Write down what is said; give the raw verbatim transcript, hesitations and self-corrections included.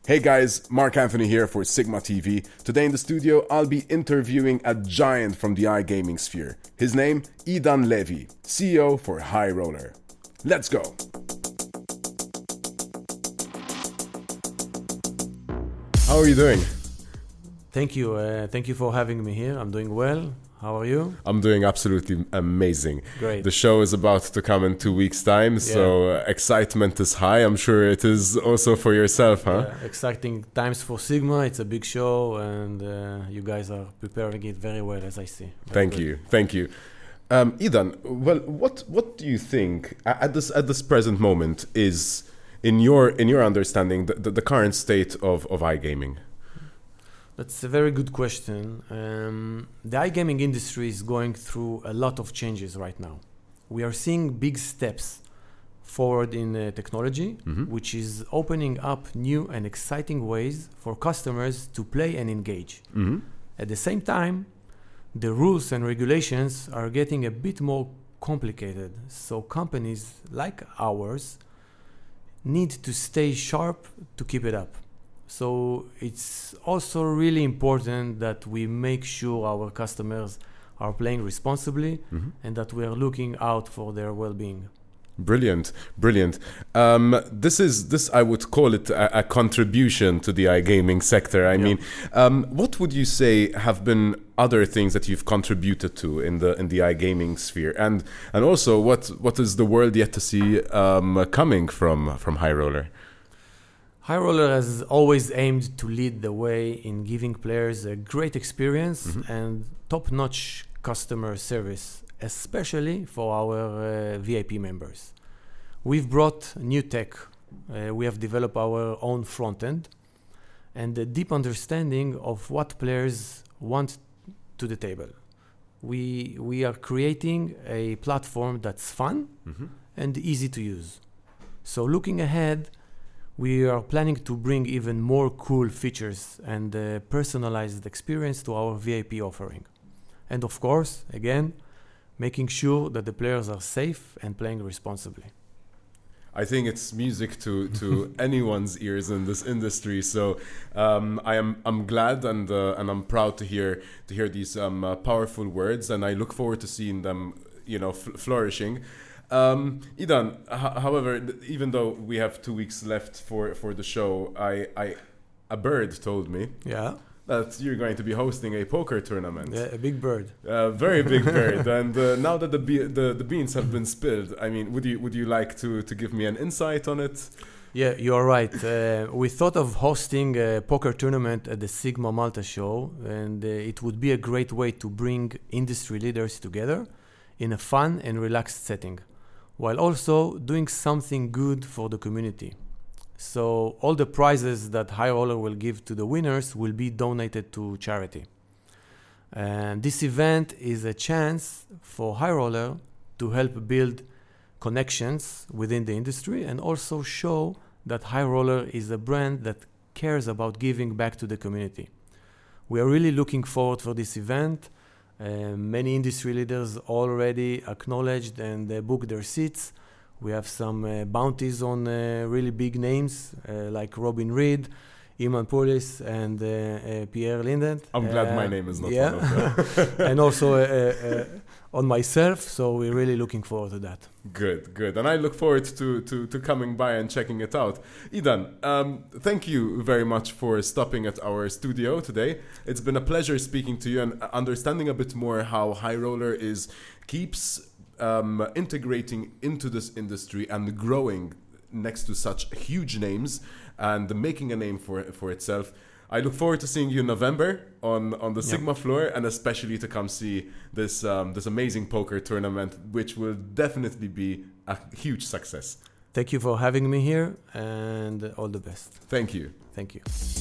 Hey guys, Mark Anthony here for Sigma T V. Today in the studio, I'll be interviewing a giant from the iGaming sphere. His name, Idan Levy, C E O for High Roller. Let's go! How are you doing? Thank you. Uh, thank you for having me here. I'm doing well. How are you? I'm doing absolutely amazing. Great. The show is about to come in two weeks' time, yeah. so uh, excitement is high. I'm sure it is also for yourself, huh? Yeah, exciting times for Sigma. It's a big show, and uh, you guys are preparing it very well, as I see. Very Thank good. you. Thank you. Um, Idan, well, what what do you think at this at this present moment is, in your in your understanding, the, the, the current state of, of iGaming? That's a very good question. Um, the iGaming industry is going through a lot of changes right now. We are seeing big steps forward in uh, technology, mm-hmm. which is opening up new and exciting ways for customers to play and engage. Mm-hmm. At the same time, the rules and regulations are getting a bit more complicated, so companies like ours need to stay sharp to keep it up. So it's also really important that we make sure our customers are playing responsibly, mm-hmm. and that we are looking out for their well-being. Brilliant, brilliant. Um, this is this I would call it a, a contribution to the iGaming sector. I yeah. mean, um, what would you say have been other things that you've contributed to in the in the iGaming sphere, and and also what what is the world yet to see um, coming from from High Roller? High Roller has always aimed to lead the way in giving players a great experience mm-hmm. and top-notch customer service, especially for our uh, V I P members. We've brought new tech. Uh, we have developed our own front end and a deep understanding of what players want to the table. We, we are creating a platform that's fun mm-hmm. and easy to use. So looking ahead, we are planning to bring even more cool features and uh, personalized experience to our V I P offering. And of course, again, making sure that the players are safe and playing responsibly. I think it's music to, to anyone's ears in this industry. So um, I am I'm glad and uh, and I'm proud to hear to hear these um, uh, powerful words, and I look forward to seeing them, you know, f- flourishing. Um, Idan, h- however, th- even though we have two weeks left for, for the show, I, I a bird told me yeah. that you're going to be hosting a poker tournament. Yeah, a big bird. A very big bird. And uh, now that the, be- the the beans have been spilled, I mean, would you would you like to, to give me an insight on it? Yeah, you are right. Uh, we thought of hosting a poker tournament at the Sigma Malta show, and uh, it would be a great way to bring industry leaders together in a fun and relaxed setting, while also doing something good for the community. So all the prizes that High Roller will give to the winners will be donated to charity. And this event is a chance for High Roller to help build connections within the industry and also show that High Roller is a brand that cares about giving back to the community. We are really looking forward for this event. Uh, many industry leaders already acknowledged and uh, booked their seats. We have some uh, bounties on uh, really big names uh, like Robin Reed, Iman Poulis, and uh, uh, Pierre Linden. I'm uh, glad my name is not yeah. one of them. And also uh, uh, on myself, so we're really looking forward to that. Good, good. And I look forward to, to, to coming by and checking it out. Idan, um, thank you very much for stopping at our studio today. It's been a pleasure speaking to you and understanding a bit more how High Roller is keeps um, integrating into this industry and growing next to such huge names and making a name for for itself. I look forward to seeing you in November on, on the yep. Sigma floor, and especially to come see this um, this amazing poker tournament, which will definitely be a huge success. Thank you for having me here, and all the best. Thank you. Thank you.